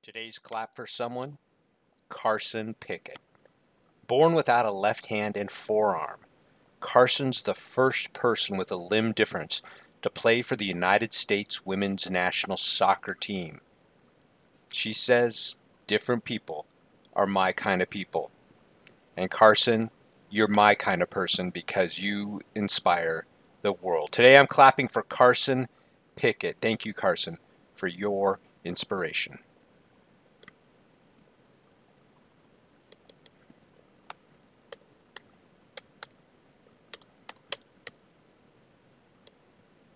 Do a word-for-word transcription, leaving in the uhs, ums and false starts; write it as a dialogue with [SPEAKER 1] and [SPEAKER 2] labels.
[SPEAKER 1] Today's clap for someone, Carson Pickett. Born without a left hand and forearm, Carson's the first person with a limb difference to play for the United States women's national soccer team. She says, different people are my kind of people. And Carson, you're my kind of person because you inspire the world. Today I'm clapping for Carson Pickett. Thank you, Carson, for your inspiration.